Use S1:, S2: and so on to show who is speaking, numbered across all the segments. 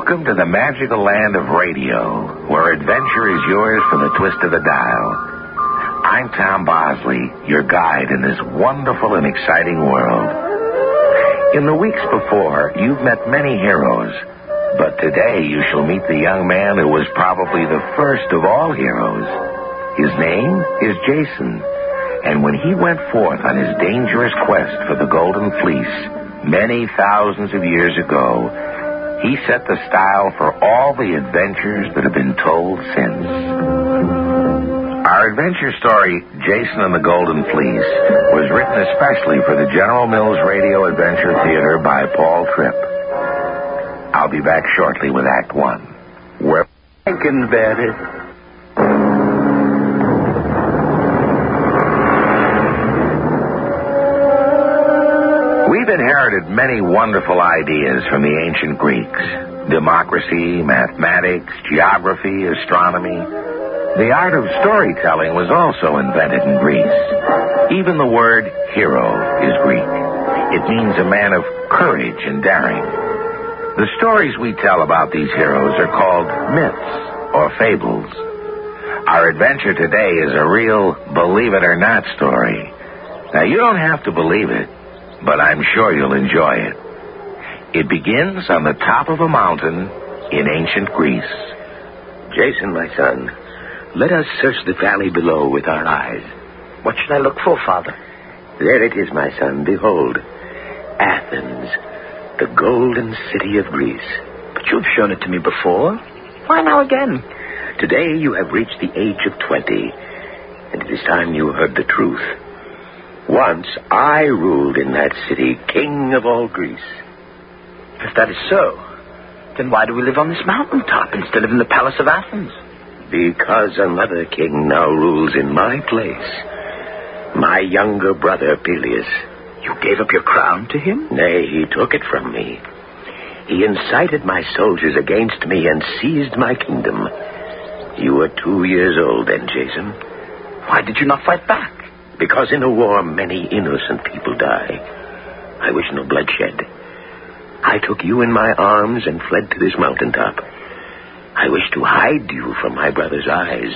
S1: Welcome to the magical land of radio, where adventure is yours for the twist of the dial. I'm Tom Bosley, your guide in this wonderful and exciting world. In the weeks before, you've met many heroes, but today you shall meet the young man who was probably the first of all heroes. His name is Jason, and when he went forth on his dangerous quest for the Golden Fleece many thousands of years ago, he set the style for all the adventures that have been told since. Our adventure story, Jason and the Golden Fleece, was written especially for the General Mills Radio Adventure Theater by Paul Tripp. I'll be back shortly with Act One. Where Frankenberry. We've inherited many wonderful ideas from the ancient Greeks. Democracy, mathematics, geography, astronomy. The art of storytelling was also invented in Greece. Even the word hero is Greek. It means a man of courage and daring. The stories we tell about these heroes are called myths or fables. Our adventure today is a real believe-it-or-not story. Now, you don't have to believe it, but I'm sure you'll enjoy it. It begins on the top of a mountain in ancient Greece.
S2: Jason, my son, let us search the valley below with our eyes.
S3: What should I look for, Father?
S2: There it is, my son. Behold, Athens, the golden city of Greece.
S3: But you've shown it to me before. Why now again?
S2: Today you have reached the age of 20, and it is time you heard the truth. Once I ruled in that city, king of all Greece.
S3: If that is so, then why do we live on this mountaintop instead of in the palace of Athens?
S2: Because another king now rules in my place. My younger brother, Peleus.
S3: You gave up your crown to him?
S2: Nay, he took it from me. He incited my soldiers against me and seized my kingdom. You were 2 years old then, Jason.
S3: Why did you not fight back?
S2: Because in a war, many innocent people die. I wish no bloodshed. I took you in my arms and fled to this mountaintop. I wish to hide you from my brother's eyes.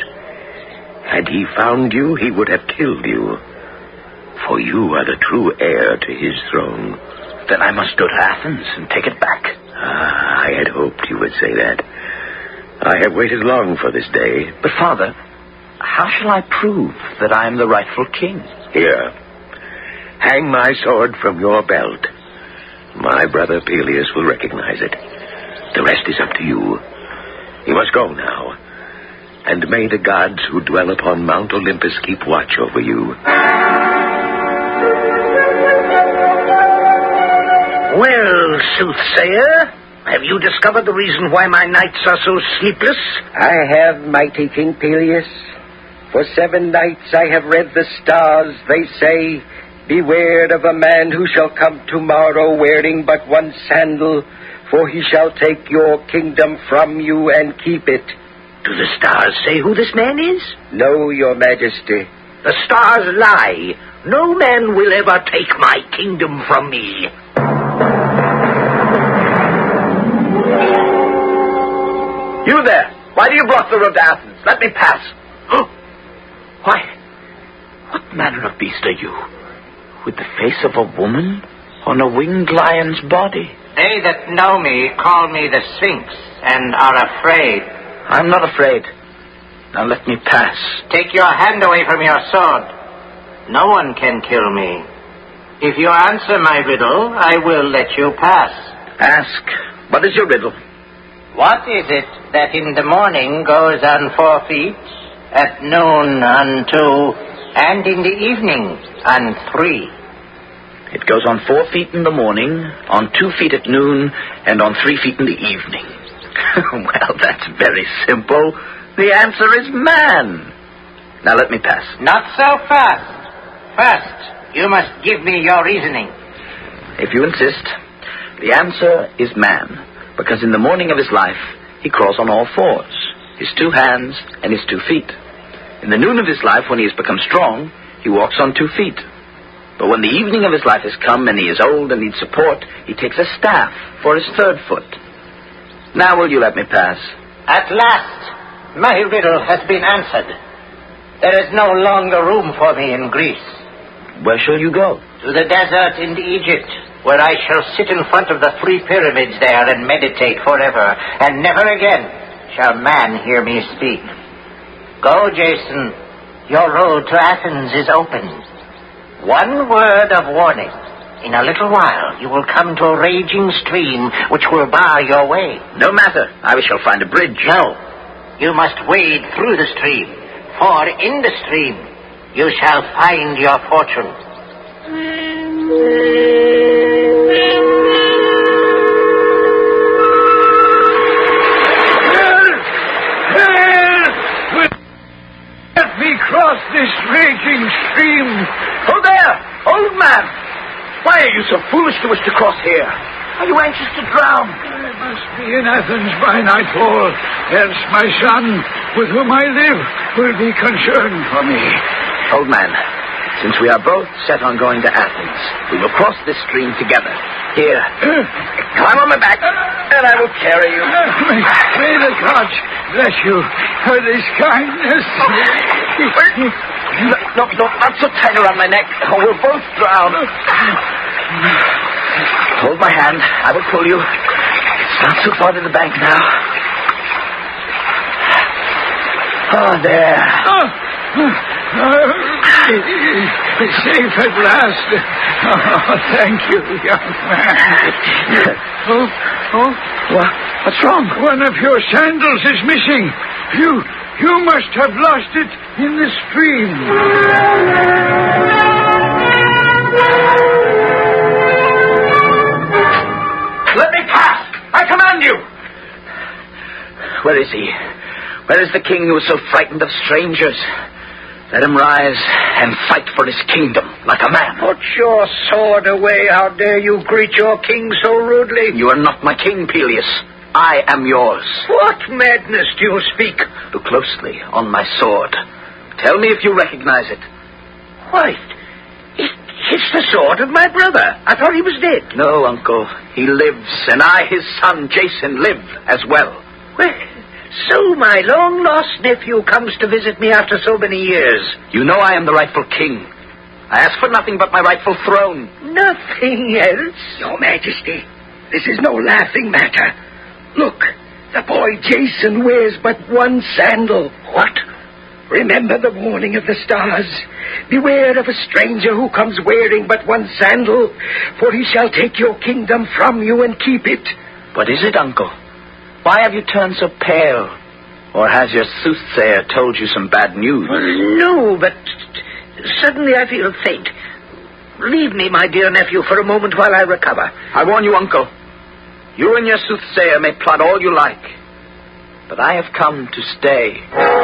S2: Had he found you, he would have killed you. For you are the true heir to his throne.
S3: Then I must go to Athens and take it back.
S2: I had hoped you would say that. I have waited long for this day.
S3: But, Father, how shall I prove that I am the rightful king?
S2: Here. Hang my sword from your belt. My brother Peleus will recognize it. The rest is up to you. You must go now. And may the gods who dwell upon Mount Olympus keep watch over you.
S4: Well, soothsayer, have you discovered the reason why my nights are so sleepless?
S5: I have, mighty King Peleus. For 7 nights I have read the stars. They say, beware of a man who shall come tomorrow wearing but one sandal, for he shall take your kingdom from you and keep it.
S4: Do the stars say who this man is?
S5: No, your majesty.
S4: The stars lie. No man will ever take my kingdom from me.
S3: You there! Why do you block the road to Athens? Let me pass. Why, what manner of beast are you? With the face of a woman on a winged lion's body?
S6: They that know me call me the Sphinx and are afraid.
S3: I'm not afraid. Now let me pass.
S6: Take your hand away from your sword. No one can kill me. If you answer my riddle, I will let you pass.
S3: Ask, what is your riddle?
S6: What is it that in the morning goes on 4 feet, at noon on 2, and in the evening on 3?
S3: It goes on 4 feet in the morning, on 2 feet at noon, and on 3 feet in the evening. Well, that's very simple. The answer is man. Now let me pass.
S6: Not so fast. First, you must give me your reasoning.
S3: If you insist, the answer is man, because in the morning of his life, he crawls on all fours, his 2 hands and his 2 feet. In the noon of his life, when he has become strong, he walks on 2 feet. But when the evening of his life has come and he is old and needs support, he takes a staff for his 3rd foot. Now will you let me pass?
S6: At last, my riddle has been answered. There is no longer room for me in Greece.
S3: Where shall you go?
S6: To the desert in Egypt, where I shall sit in front of the 3 pyramids there and meditate forever, and never again shall man hear me speak. Go, Jason. Your road to Athens is open. One word of warning. In a little while, you will come to a raging stream which will bar your way.
S3: No matter. I shall find a bridge.
S6: No. You must wade through the stream, for in the stream you shall find your fortune.
S7: Let me cross this raging stream.
S3: Oh, there! Old man! Why are you so foolish to wish to cross here? Are you anxious to drown?
S7: I must be in Athens by nightfall, else my son, with whom I live, will be concerned for me.
S3: Old man, since we are both set on going to Athens, we will cross this stream together. Here. Climb on my back, and I will carry you.
S7: May the gods bless you for this kindness.
S3: No, not so tight around my neck, or we'll both drown. Hold my hand. I will pull you. It's not so far to the bank now. Oh, there.
S7: Safe at last. Oh, thank you, young man.
S3: What's wrong?
S7: One of your sandals is missing. You must have lost it in the stream.
S3: Let me pass! I command you! Where is he? Where is the king who is so frightened of strangers? Let him rise and fight for his kingdom like a man.
S4: Put your sword away. How dare you greet your king so rudely?
S3: You are not my king, Peleus. I am yours.
S4: What madness do you speak?
S3: Look closely on my sword. Tell me if you recognize it.
S4: Why, it's the sword of my brother. I thought he was dead.
S3: No, uncle. He lives, and I, his son, Jason, live as well.
S4: Well, so my long-lost nephew comes to visit me after so many years.
S3: You know I am the rightful king. I ask for nothing but my rightful throne.
S4: Nothing else?
S5: Your Majesty, this is no laughing matter. Look, the boy Jason wears but one sandal.
S4: What?
S5: Remember the warning of the stars. Beware of a stranger who comes wearing but one sandal, for he shall take your kingdom from you and keep it.
S3: What is it, uncle? Why have you turned so pale? Or has your soothsayer told you some bad news?
S4: Well, no, but suddenly I feel faint. Leave me, my dear nephew, for a moment while I recover.
S3: I warn you, uncle. You and your soothsayer may plot all you like, but I have come to stay.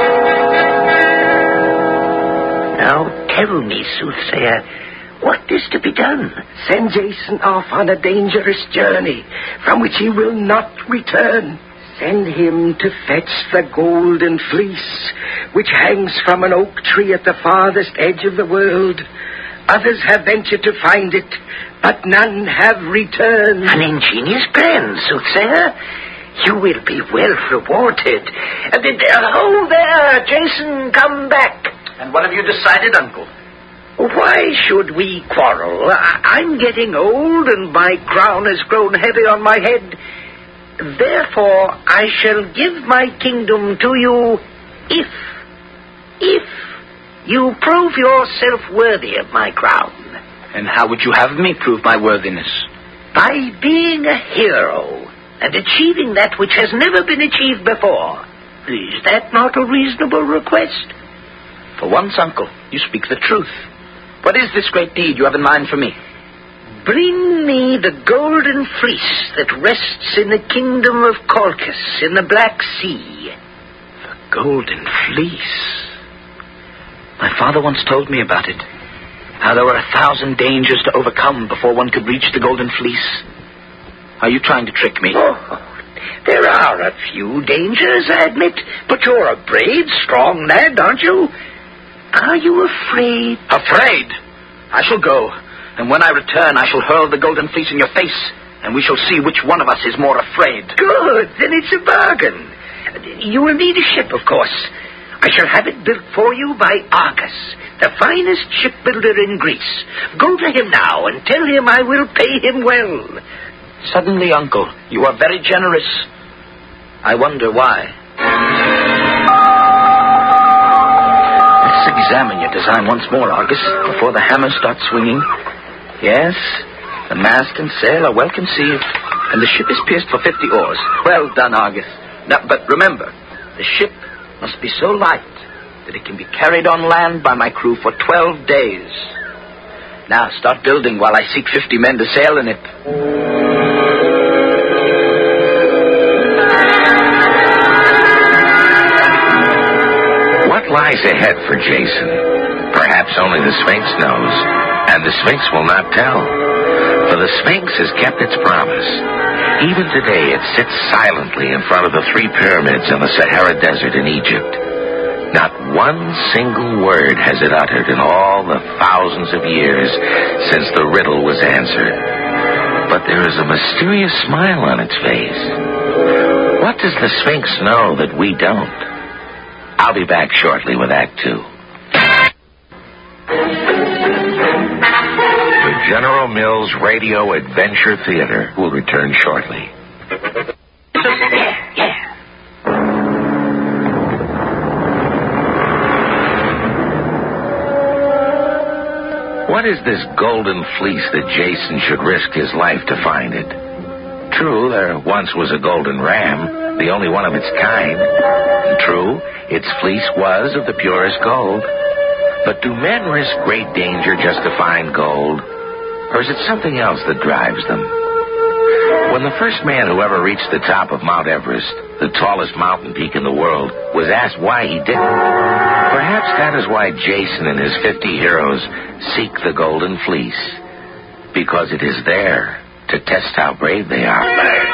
S4: Now tell me, soothsayer, what is to be done?
S5: Send Jason off on a dangerous journey from which he will not return. Send him to fetch the golden fleece which hangs from an oak tree at the farthest edge of the world. Others have ventured to find it, but none have returned.
S4: An ingenious plan, soothsayer. You will be well rewarded. Oh, there, Jason, come back.
S3: And what have you decided, uncle?
S4: Why should we quarrel? I'm getting old, and my crown has grown heavy on my head. Therefore, I shall give my kingdom to you if you prove yourself worthy of my crown.
S3: And how would you have me prove my worthiness?
S4: By being a hero and achieving that which has never been achieved before. Is that not a reasonable request?
S3: For once, uncle, you speak the truth. What is this great deed you have in mind for me?
S4: Bring me the golden fleece that rests in the kingdom of Colchis in the Black Sea.
S3: The golden fleece? My father once told me about it. How there were 1,000 dangers to overcome before one could reach the golden fleece. Are you trying to trick me?
S4: Oh, there are a few dangers, I admit. But you're a brave, strong lad, aren't you? Are you afraid?
S3: Afraid? I shall go. And when I return, I shall hurl the golden fleece in your face and we shall see which one of us is more afraid.
S4: Good, then it's a bargain. You will need a ship, of course. I shall have it built for you by Argus, the finest shipbuilder in Greece. Go to him now and tell him I will pay him well.
S3: Suddenly, Uncle, you are very generous. I wonder why. Let's examine your design once more, Argus, before the hammer starts swinging. Yes, the mast and sail are well conceived, and the ship is pierced for 50 oars. Well done, Argus. Now, but remember, the ship must be so light that it can be carried on land by my crew for 12 days. Now, start building while I seek 50 men to sail in it.
S1: What lies ahead for Jason? Perhaps only the Sphinx knows, and the Sphinx will not tell. For the Sphinx has kept its promise. Even today it sits silently in front of the 3 pyramids in the Sahara Desert in Egypt. Not one single word has it uttered in all the thousands of years since the riddle was answered. But there is a mysterious smile on its face. What does the Sphinx know that we don't? I'll be back shortly with Act 2. The General Mills Radio Adventure Theater will return shortly. What is this golden fleece that Jason should risk his life to find it? True, there once was a golden ram, the only one of its kind. And true, its fleece was of the purest gold. But do men risk great danger just to find gold? Or is it something else that drives them? When the first man who ever reached the top of Mount Everest, the tallest mountain peak in the world, was asked why he didn't, perhaps that is why Jason and his 50 heroes seek the golden fleece. Because it is there to test how brave they are.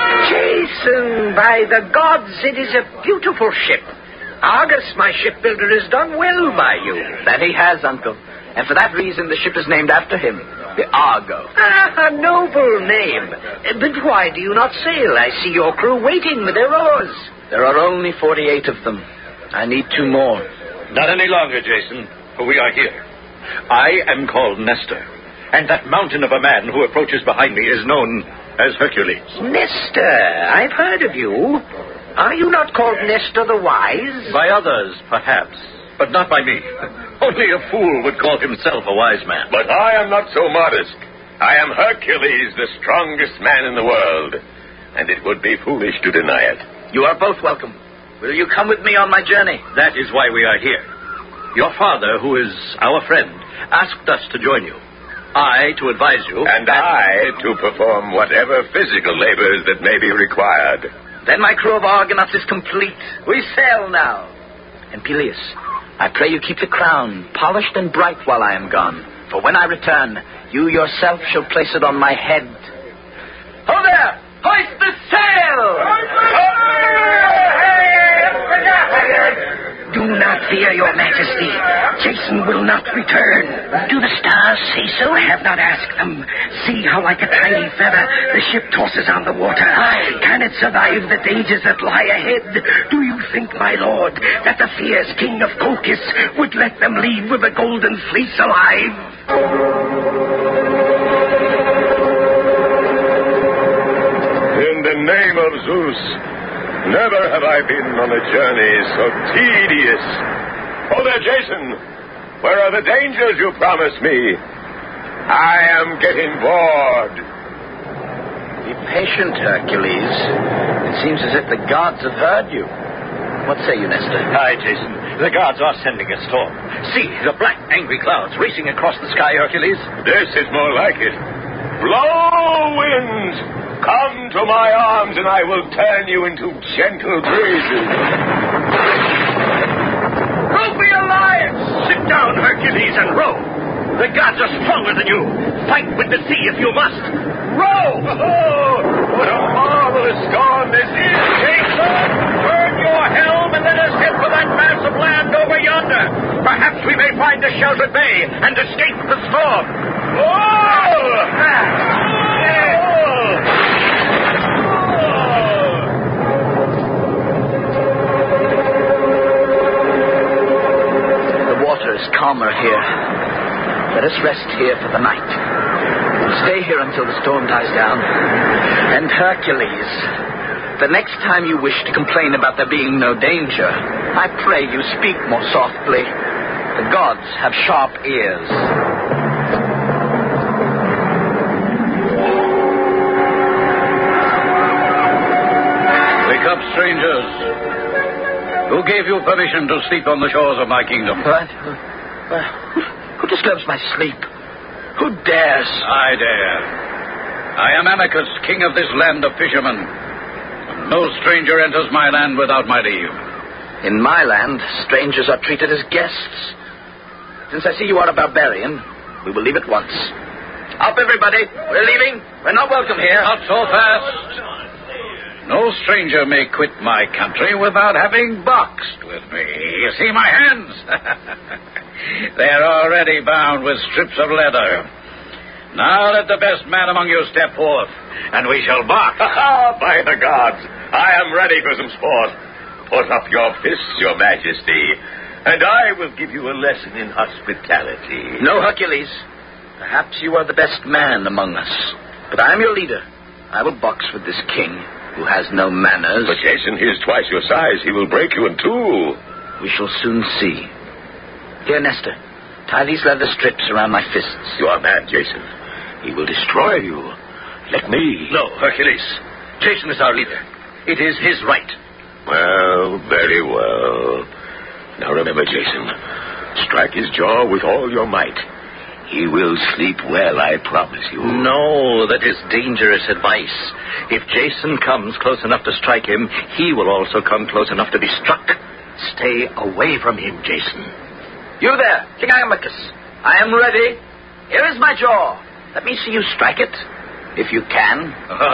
S4: Jason, by the gods, it is a beautiful ship. Argus, my shipbuilder, has done well by you.
S3: That he has, Uncle. And for that reason, the ship is named after him, the Argo.
S4: Ah, a noble name. But why do you not sail? I see your crew waiting with their oars.
S3: There are only 48 of them. I need 2 more.
S8: Not any longer, Jason, for we are here. I am called Nestor, and that mountain of a man who approaches behind me is known as Hercules.
S4: Nestor, I've heard of you. Are you not called Nestor the Wise?
S8: By others, perhaps, but not by me. Only a fool would call himself a wise man.
S9: But I am not so modest. I am Hercules, the strongest man in the world, and it would be foolish to deny it.
S3: You are both welcome. Will you come with me on my journey?
S8: That is why we are here. Your father, who is our friend, asked us to join you. I to advise you.
S9: And I to perform whatever physical labors that may be required.
S3: Then my crew of Argonauts is complete. We sail now. And Peleus, I pray you keep the crown polished and bright while I am gone. For when I return, you yourself shall place it on my head. Ho there! Hoist the sail!
S5: Do not fear, your majesty. Jason will not return.
S4: Do the stars say so?
S5: I have not asked them. See how like a tiny feather the ship tosses on the water. Can it survive the dangers that lie ahead? Do you think, my lord, that the fierce king of Colchis would let them leave with the golden fleece alive?
S9: In the name of Zeus, never have I been on a journey so tedious. Oh, there, Jason. Where are the dangers you promised me? I am getting bored.
S3: Be patient, Hercules. It seems as if the gods have heard you. What say you, Nestor?
S8: Aye, Jason. The gods are sending a storm. See, the black, angry clouds racing across the sky, Hercules.
S9: This is more like it. Blow, winds! Come to my arms, and I will turn you into gentle breezes.
S8: Row for your lives! Sit down, Hercules, and row. The gods are stronger than you. Fight with the sea if you must. Row!
S9: Oh, what a marvelous storm this is, Jason!
S8: Burn your helm and let us head for that mass of land over yonder. Perhaps we may find a sheltered bay and escape the storm.
S9: Oh!
S3: calmer here. Let us rest here for the night. We'll stay here until the storm dies down. And Hercules, the next time you wish to complain about there being no danger, I pray you speak more softly. The gods have sharp ears.
S7: Wake up, strangers. Who gave you permission to sleep on the shores of my kingdom?
S3: What? Who disturbs my sleep? Who dares?
S7: I dare. I am Amycus, king of this land of fishermen. No stranger enters my land without my leave.
S3: In my land, strangers are treated as guests. Since I see you are a barbarian, we will leave at once. Up, everybody. We're leaving. We're not welcome here.
S7: Not so fast. No stranger may quit my country without having boxed with me. You see my hands? They're already bound with strips of leather. Now let the best man among you step forth, and we shall box.
S9: By the gods, I am ready for some sport. Put up your fists, your majesty, and I will give you a lesson in hospitality.
S3: No, Hercules. Perhaps you are the best man among us, but I am your leader. I will box with this king who has no manners.
S9: But Jason, he is twice your size. He will break you in two.
S3: We shall soon see. Here, Nestor, tie these leather strips around my fists.
S9: You are mad, Jason. He will destroy you. Let me.
S8: No, Hercules. Jason is our leader. It is his right.
S9: Well, very well. Now remember, Jason, strike his jaw with all your might. He will sleep well, I promise you.
S8: No, that is dangerous advice. If Jason comes close enough to strike him, he will also come close enough to be struck. Stay away from him, Jason.
S3: You there, King Amycus. I am ready. Here is my jaw. Let me see you strike it, if you can.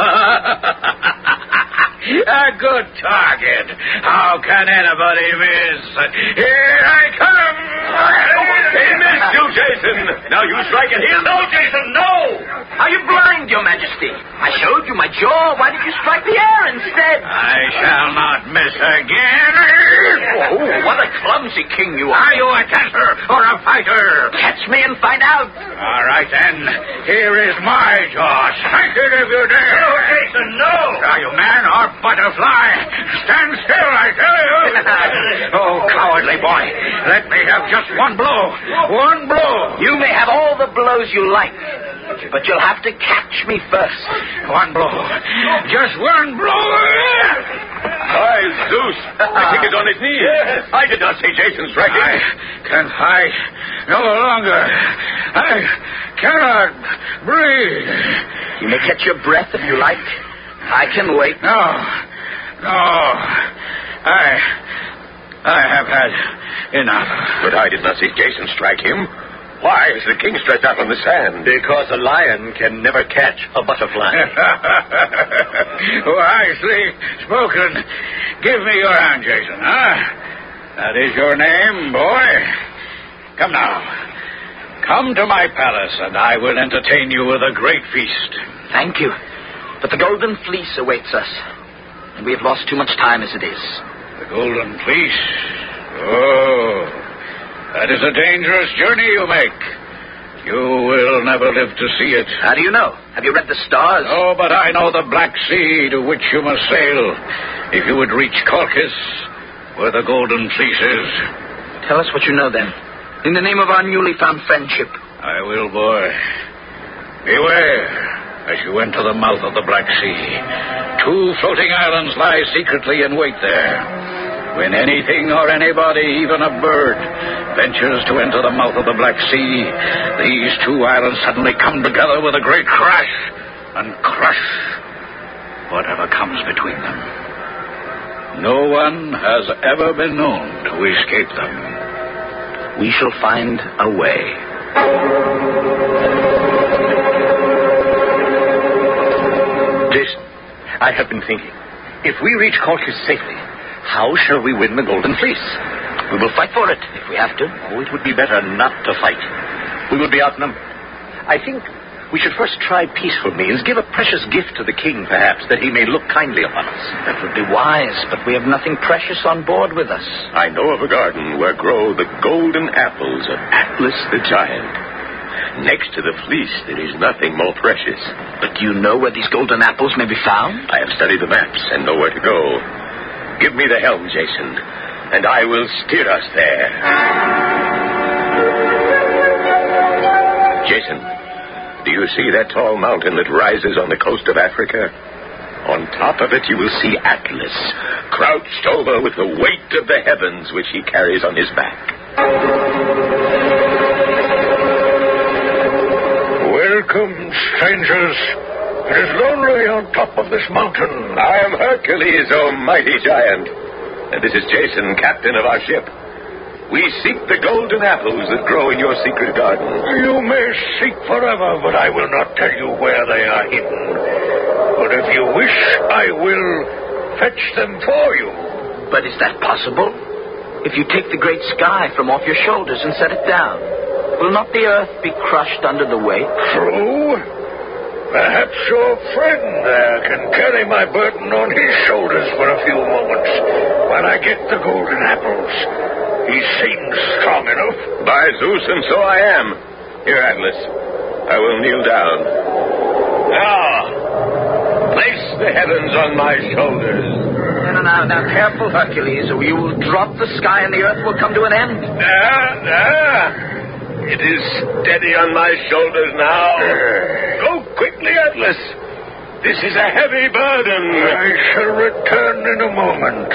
S7: A good target. How can anybody miss? Here I come!
S9: He missed you, Jason. Now you strike at him.
S8: No, Jason, no!
S3: Are you blind, your majesty? I showed you my jaw. Why did you strike the air instead?
S7: I shall not miss again.
S3: Oh, what a clumsy king you are.
S7: Are you a dancer or a fighter?
S3: Catch me and find out.
S7: All right, then. Here is my jaw. Strike it if you dare.
S8: No, Jason, no!
S7: Are you man or butterfly? Stand still, I tell you. Oh, cowardly boy. Let me have just one blow. One blow.
S3: You may have all the blows you like, but you'll have to catch me first.
S7: One blow. Just one blow.
S9: By Zeus. I think it's on his knees. Yes. I did not see Jason strike him.
S7: I can fight no longer. I cannot breathe.
S3: You may catch your breath if you like. I can wait.
S7: No. I have had enough.
S9: But I did not see Jason strike him. Why is the king stretched out on the sand?
S8: Because a lion can never catch a butterfly.
S7: Wisely spoken. Give me your hand, Jason, huh? That is your name, boy. Come now. Come to my palace, and I will entertain you with a great feast.
S3: Thank you. But the Golden Fleece awaits us, and we have lost too much time as it is.
S7: The Golden Fleece? Oh, that is a dangerous journey you make. You will never live to see it.
S3: How do you know? Have you read the stars?
S7: Oh, but I know the Black Sea to which you must sail if you would reach Colchis, where the Golden Fleece is.
S3: Tell us what you know, then. In the name of our newly found friendship.
S7: I will, boy. Beware. As you enter the mouth of the Black Sea, 2 floating islands lie secretly in wait there. When anything or anybody, even a bird, ventures to enter the mouth of the Black Sea, these 2 islands suddenly come together with a great crash and crush whatever comes between them. No one has ever been known to escape them.
S3: We shall find a way.
S8: Jason, I have been thinking. If we reach Colchis safely, how shall we win the Golden Fleece?
S3: We will fight for it, if we have to.
S8: Oh, it would be better not to fight. We would be outnumbered. I think We should first try peaceful means, give a precious gift to the king, perhaps, that he may look kindly upon us.
S3: That would be wise, but we have nothing precious on board with us.
S9: I know of a garden where grow the golden apples of Atlas the giant. Next to the fleece, there is nothing more precious.
S3: But do you know where these golden apples may be found?
S9: I have studied the maps and know where to go. Give me the helm, Jason, and I will steer us there. Jason, do you see that tall mountain that rises on the coast of Africa? On top of it, you will see Atlas, crouched over with the weight of the heavens which he carries on his back.
S10: Welcome, strangers. It is lonely on top of this mountain.
S9: I am Hercules, O mighty giant. And this is Jason, captain of our ship. We seek the golden apples that grow in your secret garden.
S10: You may seek forever, but I will not tell you where they are hidden. But if you wish, I will fetch them for you.
S3: But is that possible? If you take the great sky from off your shoulders and set it down, will not the earth be crushed under the weight?
S10: True. Perhaps your friend there can carry my burden on his shoulders for a few moments while I get the golden apples. He seems strong enough.
S9: By Zeus, and so I am. Here, Atlas, I will kneel down. Now, place the heavens on my shoulders.
S3: Now, careful, Hercules, or you will drop the sky and the earth will come to an end.
S9: It is steady on my shoulders now. Go quickly, Atlas. This is a heavy burden.
S10: I shall return in a moment.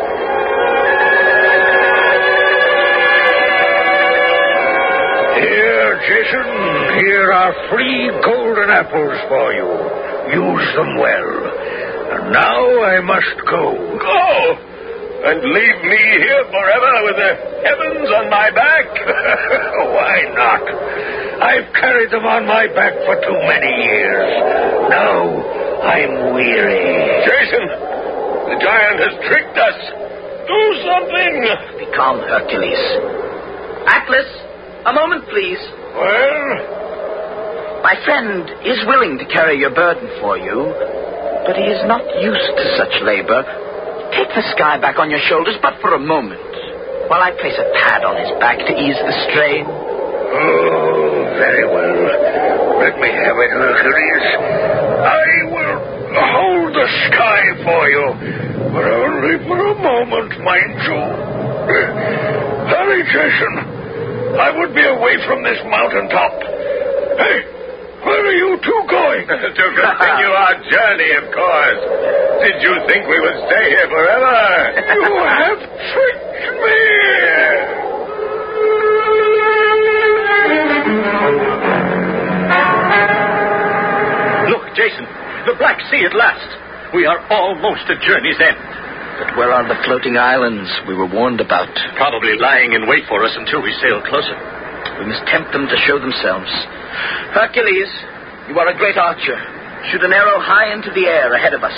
S10: Here, Jason, here are 3 golden apples for you. Use them well. And now I must go.
S9: Go? And leave me here forever with the heavens on my back?
S10: Why not? I've carried them on my back for too many years. Now I'm weary.
S9: Jason, the giant has tricked us. Do something.
S3: Be calm, Hercules. Atlas, a moment, please.
S10: Well?
S3: My friend is willing to carry your burden for you, but he is not used to such labor. Take the sky back on your shoulders, but for a moment, while I place a pad on his back to ease the strain.
S10: Oh, very well. Let me have it, Hercules. I will hold the sky for you, but only for a moment, mind you. Hurry, Jason. I would be away from this mountaintop. Hey, where are you two going?
S9: To continue our journey, of course. Did you think we would stay here forever?
S10: You have tricked me.
S8: Look, Jason, the Black Sea at last. We are almost at journey's end.
S3: But where are the floating islands we were warned about?
S8: Probably lying in wait for us until we sail closer.
S3: We must tempt them to show themselves. Hercules, you are a great archer. Shoot an arrow high into the air ahead of us.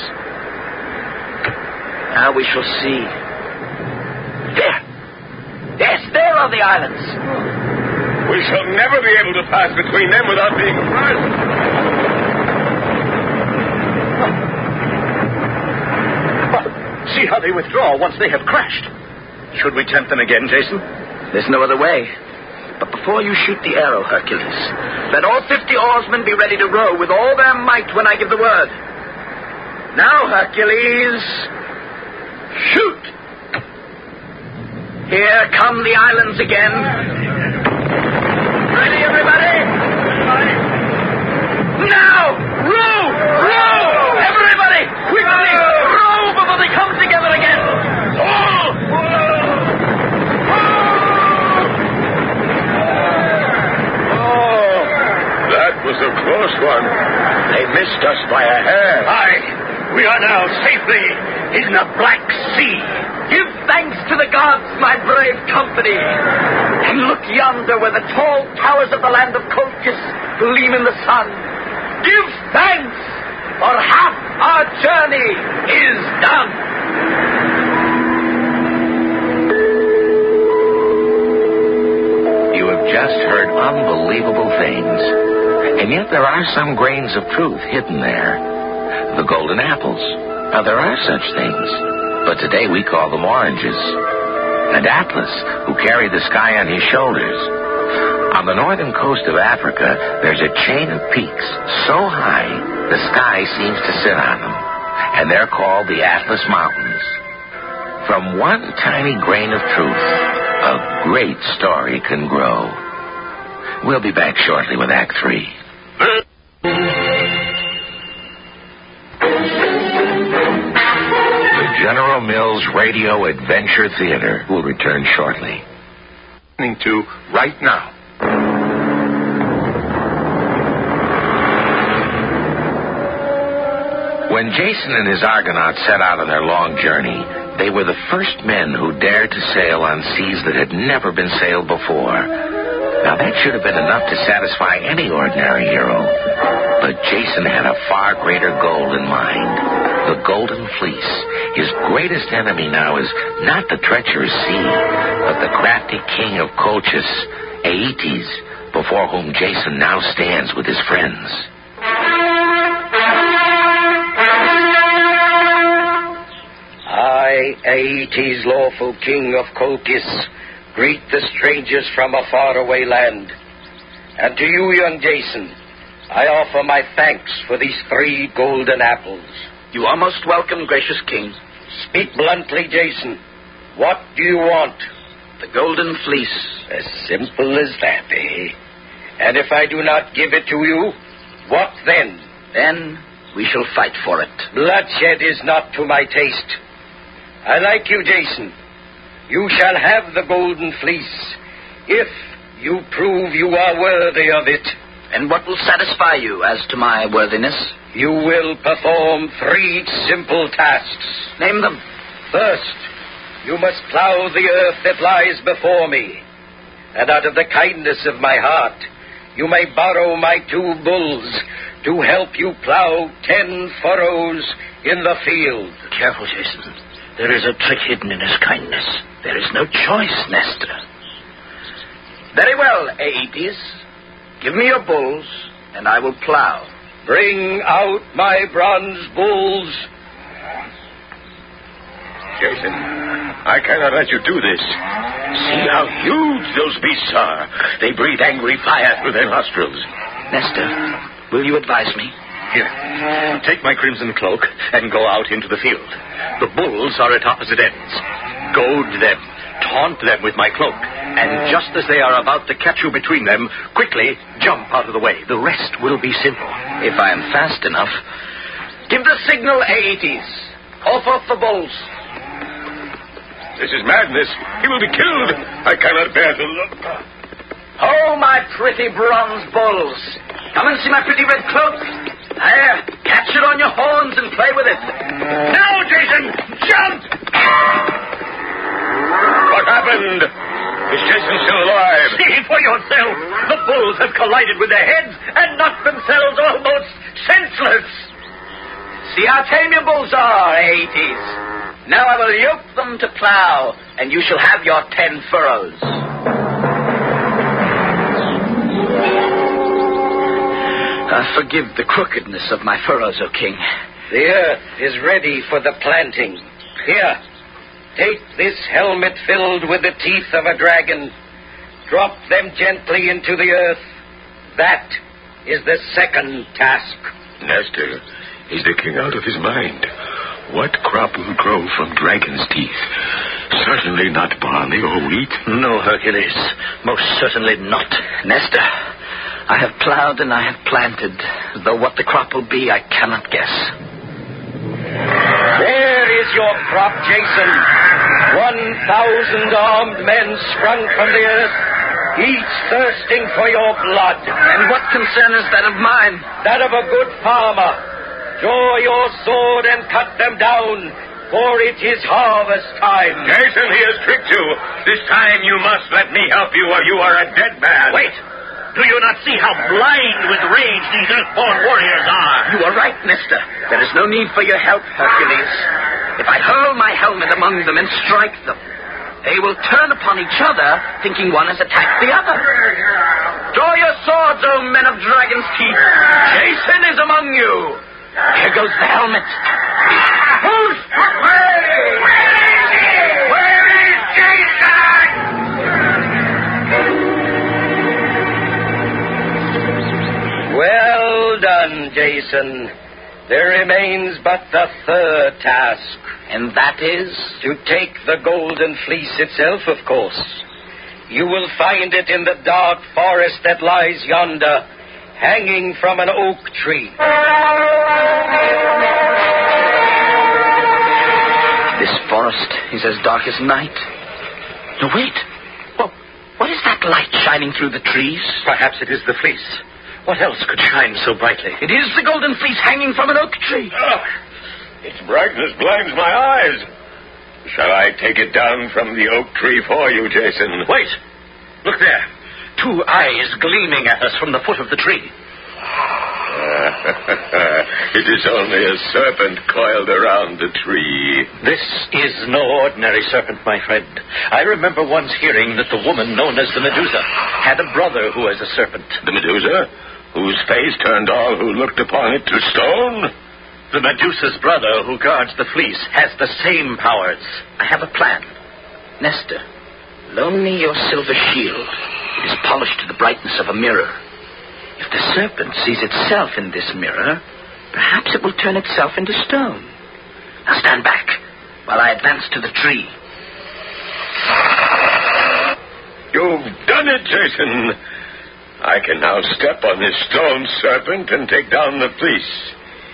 S3: Now we shall see. There. Yes, there are the islands.
S9: We shall never be able to pass between them without being crushed.
S8: See how they withdraw once they have crashed. Should we tempt them again, Jason?
S3: There's no other way. But before you shoot the arrow, Hercules, let all 50 oarsmen be ready to row with all their might when I give the word. Now, Hercules, shoot! Here come the islands again. Ready, everybody? Now! Row! Row! Everybody! Quickly! Row before they come together again!
S9: That was a close one. They missed us by a hair.
S10: Aye, we are now safely in the Black Sea.
S3: Give thanks to the gods, my brave company. And look yonder where the tall towers of the land of Colchis gleam in the sun. Give thanks, for half our journey is done.
S1: You have just heard unbelievable things. And yet there are some grains of truth hidden there. The golden apples. Now, there are such things, but today we call them oranges. And Atlas, who carried the sky on his shoulders. On the northern coast of Africa, there's a chain of peaks so high the sky seems to sit on them, and they're called the Atlas Mountains. From one tiny grain of truth, a great story can grow. We'll be back shortly with Act 3. General Mills Radio Adventure Theater will return shortly.
S9: Listening to right now.
S1: When Jason and his Argonauts set out on their long journey, they were the first men who dared to sail on seas that had never been sailed before. Now, that should have been enough to satisfy any ordinary hero. But Jason had a far greater goal in mind. The Golden Fleece. His greatest enemy now is not the treacherous sea, but the crafty king of Colchis, Aeetes, before whom Jason now stands with his friends.
S5: I, Aeetes, lawful king of Colchis, greet the strangers from a faraway land. And to you, young Jason, I offer my thanks for these 3 golden apples.
S3: You are most welcome, gracious king.
S5: Speak bluntly, Jason. What do you want?
S3: The Golden Fleece.
S5: As simple as that, eh? And if I do not give it to you, what then?
S3: Then we shall fight for it.
S5: Bloodshed is not to my taste. I like you, Jason. You shall have the Golden Fleece, if you prove you are worthy of it.
S3: And what will satisfy you as to my worthiness?
S5: You will perform 3 simple tasks.
S3: Name them.
S5: First, you must plow the earth that lies before me. And out of the kindness of my heart, you may borrow my 2 bulls to help you plow 10 furrows in the field.
S8: Careful, Jason. There is a trick hidden in his kindness. There is no choice, Nestor.
S3: Very well, Aeetes. Give me your bulls, and I will plow.
S5: Bring out my bronze bulls.
S9: Jason, I cannot let you do this. See how huge those beasts are. They breathe angry fire through their nostrils.
S3: Nestor, will you advise me?
S8: Here, take my crimson cloak and go out into the field. The bulls are at opposite ends. Goad them, taunt them with my cloak, and just as they are about to catch you between them, quickly jump out of the way. The rest will be simple.
S3: If I am fast enough. Give the signal, Aeetes. Off the bulls.
S9: This is madness. He will be killed. I cannot bear to look.
S3: Oh, my pretty bronze bulls. Come and see my pretty red cloak. There, catch it on your horns and play with it. Now, Jason, jump!
S9: What happened? Is Jason still alive?
S8: See for yourself. The bulls have collided with their heads and knocked themselves almost senseless.
S3: See how tame your bulls are, Aeetes. Now I will yoke them to plow, and you shall have your 10 furrows. Forgive the crookedness of my furrows, O king.
S5: The earth is ready for the planting. Here, take this helmet filled with the teeth of a dragon. Drop them gently into the earth. That is the second task.
S9: Nestor, is the king out of his mind? What crop will grow from dragon's teeth? Certainly not barley or wheat.
S8: No, Hercules. Most certainly not.
S3: Nestor, I have plowed and I have planted, though what the crop will be, I cannot guess.
S5: There is your crop, Jason. 1,000 armed men sprung from the earth, each thirsting for your blood.
S3: And what concern is that of mine?
S5: That of a good farmer. Draw your sword and cut them down, for it is harvest time.
S9: Jason, he has tricked you. This time you must let me help you, or you are a dead man.
S8: Wait! Do you not see how blind with rage these earthborn warriors are?
S3: You are right, Nestor. There is no need for your help, Hercules. If I hurl my helmet among them and strike them, they will turn upon each other, thinking one has attacked the other. Draw your swords, O men of Dragon's Teeth. Jason is among you. Here goes the helmet.
S10: Who's Where is Jason?
S5: Well done, Jason. There remains but the third task.
S3: And that is?
S5: To take the golden fleece itself, of course. You will find it in the dark forest that lies yonder, hanging from an oak tree.
S3: This forest is as dark as night. No, wait. Well, what is that light shining through the trees?
S8: Perhaps it is the fleece. What else could shine so brightly?
S3: It is the golden fleece hanging from an oak tree.
S9: Its brightness blinds my eyes. Shall I take it down from the oak tree for you, Jason?
S8: Wait. Look there. 2 eyes gleaming at us from the foot of the tree.
S9: It is only a serpent coiled around the tree.
S8: This is no ordinary serpent, my friend. I remember once hearing that the woman known as the Medusa had a brother who was a serpent.
S9: The Medusa? Whose face turned all who looked upon it to stone?
S8: The Medusa's brother who guards the fleece has the same powers.
S3: I have a plan. Nestor, loan me your silver shield. It is polished to the brightness of a mirror. If the serpent sees itself in this mirror, perhaps it will turn itself into stone. Now stand back while I advance to the tree.
S9: You've done it, Jason. I can now step on this stone serpent and take down the fleece.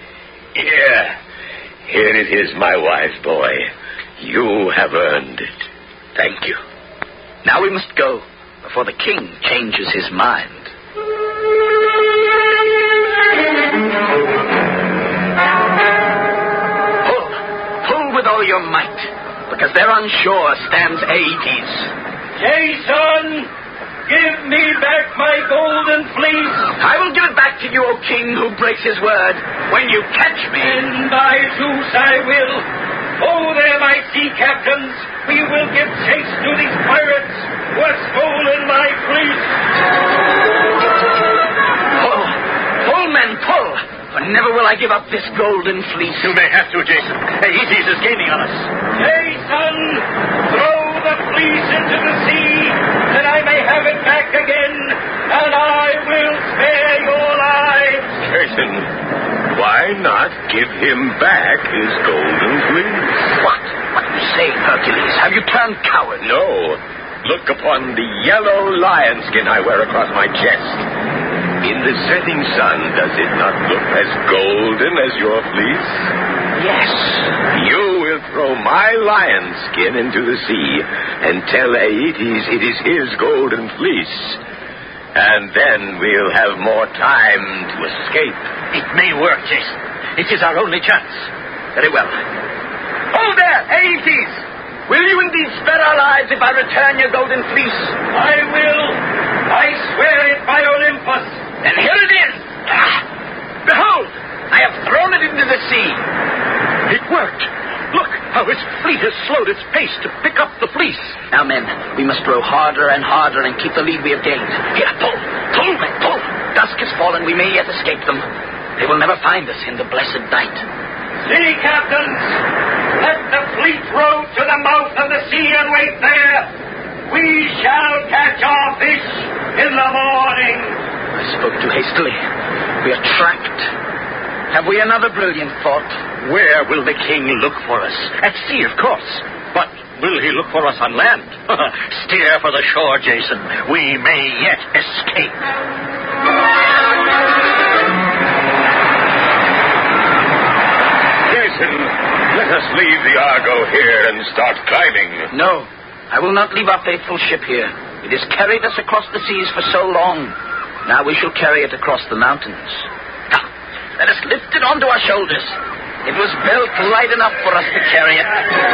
S9: Here it is, my wise boy. You have earned it.
S3: Thank you. Now we must go before the king changes his mind. Pull with all your might, because there on shore stands Aeetes.
S5: Jason, give me back my golden fleece.
S3: I will give it back to you, O king, who breaks his word, when you catch me.
S5: And by Zeus I will. Oh, there, my sea captains, we will give chase to these pirates who have stolen my fleece.
S3: Pull, men, pull, for never will I give up this golden fleece.
S8: You may have to, Jason. Aeetes is gaining on us.
S5: Jason, throw the fleece into the sea, that I may have it back again, and I will spare your lives.
S9: Jason, why not give him back his golden fleece?
S3: What do you say, Hercules? Have you turned coward?
S9: No. Look upon the yellow lion skin I wear across my chest. In the setting sun, does it not look as golden as your fleece?
S3: Yes.
S9: You will throw my lion skin into the sea and tell Aeetes it is his golden fleece. And then we'll have more time to escape.
S8: It may work, Jason. It is our only chance.
S3: Very well. Hold there, Aeetes! Will you indeed spare our lives if I return your golden fleece?
S5: I will. I swear it by Olympus.
S3: Then here it is. Behold, I have thrown it into the sea.
S8: It worked. Look how his fleet has slowed its pace to pick up the fleece.
S3: Now, men, we must row harder and harder and keep the lead we have gained. Here, pull, men, pull. Dusk has fallen. We may yet escape them. They will never find us in the blessed night.
S5: Sea captains, let the fleet row to the mouth of the sea and wait there. We shall catch our fish in the morning.
S3: I spoke too hastily. We are trapped. Have we another brilliant thought?
S8: Where will the king look for us? At sea, of course. But will he look for us on land? Steer for the shore, Jason. We may yet escape.
S9: Jason, let us leave the Argo here and start climbing.
S3: No, I will not leave our faithful ship here. It has carried us across the seas for so long. Now we shall carry it across the mountains. Come, let us lift it onto our shoulders. It was built light enough for us to carry it.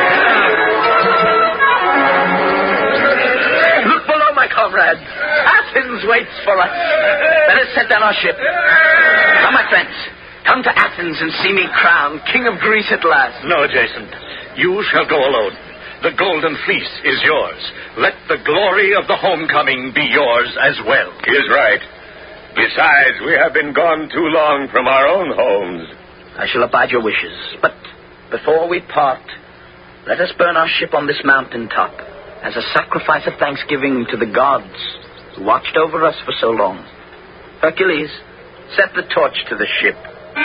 S3: Look below, my comrades. Athens waits for us. Let us set down our ship. Come, my friends. Come to Athens and see me crowned King of Greece at last.
S8: No, Jason. You shall go alone. The Golden Fleece is yours. Let the glory of the homecoming be yours as well.
S9: He is right. Besides, we have been gone too long from our own homes.
S3: I shall abide your wishes, but before we part, let us burn our ship on this mountain top as a sacrifice of thanksgiving to the gods who watched over us for so long. Hercules, set the torch to the ship.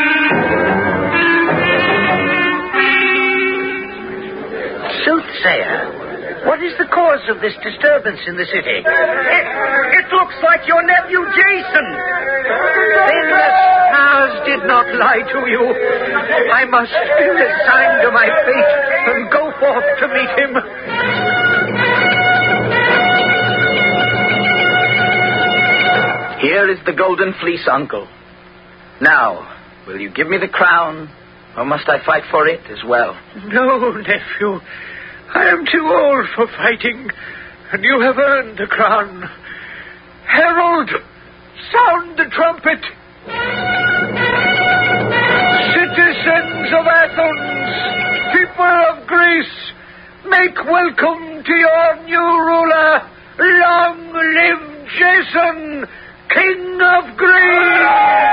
S4: Soothsayer, what is the cause of this disturbance in the city? It looks like your nephew Jason. Then the stars did not lie to you. I must be resigned to my fate and go forth to meet him.
S3: Here is the Golden Fleece, Uncle. Now, will you give me the crown, or must I fight for it as well?
S4: No, nephew. I am too old for fighting, and you have earned the crown. Herald, sound the trumpet. Citizens of Athens, people of Greece, make welcome to your new ruler. Long live Jason, King of Greece!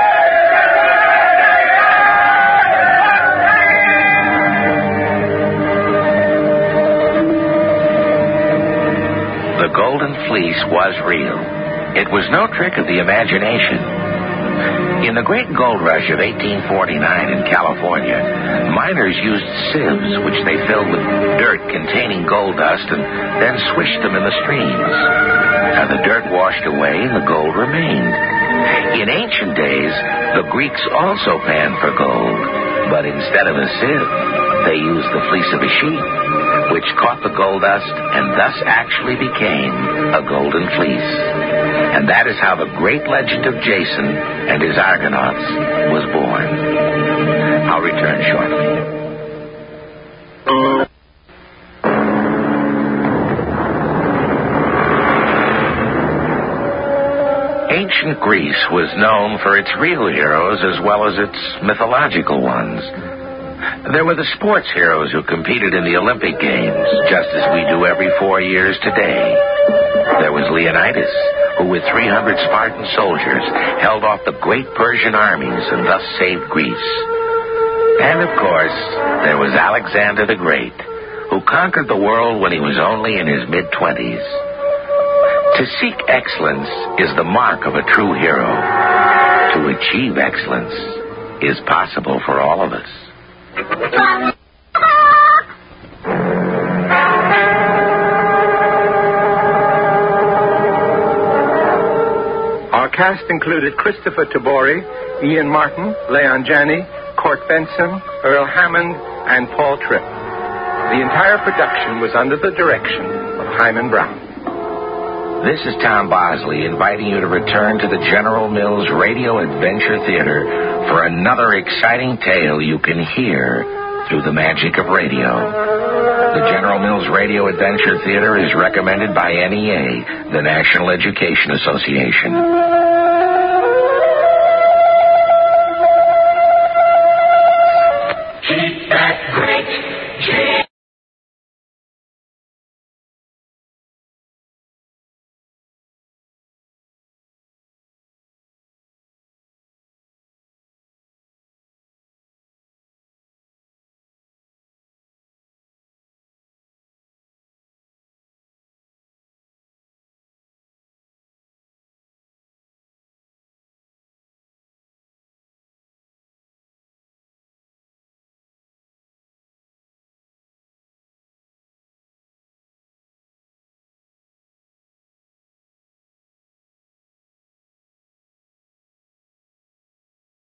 S1: The Golden Fleece was real. It was no trick of the imagination. In the great gold rush of 1849 in California, miners used sieves, which they filled with dirt containing gold dust and then swished them in the streams. Now the dirt washed away and the gold remained. In ancient days, the Greeks also panned for gold, but instead of a sieve, they used the fleece of a sheep, which caught the gold dust and thus actually became a golden fleece. And that is how the great legend of Jason and his Argonauts was born. I'll return shortly. Ancient Greece was known for its real heroes as well as its mythological ones. There were the sports heroes who competed in the Olympic Games, just as we do every 4 years today. There was Leonidas, who with 300 Spartan soldiers held off the great Persian armies and thus saved Greece. And, of course, there was Alexander the Great, who conquered the world when he was only in his mid-20s. To seek excellence is the mark of a true hero. To achieve excellence is possible for all of us.
S11: Our cast included Christopher Tabori, Ian Martin, Leon Janney, Court Benson, Earl Hammond, and Paul Tripp. The entire production was under the direction of Hyman Brown.
S1: This is Tom Bosley inviting you to return to the General Mills Radio Adventure Theater for another exciting tale you can hear through the magic of radio. The General Mills Radio Adventure Theater is recommended by NEA, the National Education Association.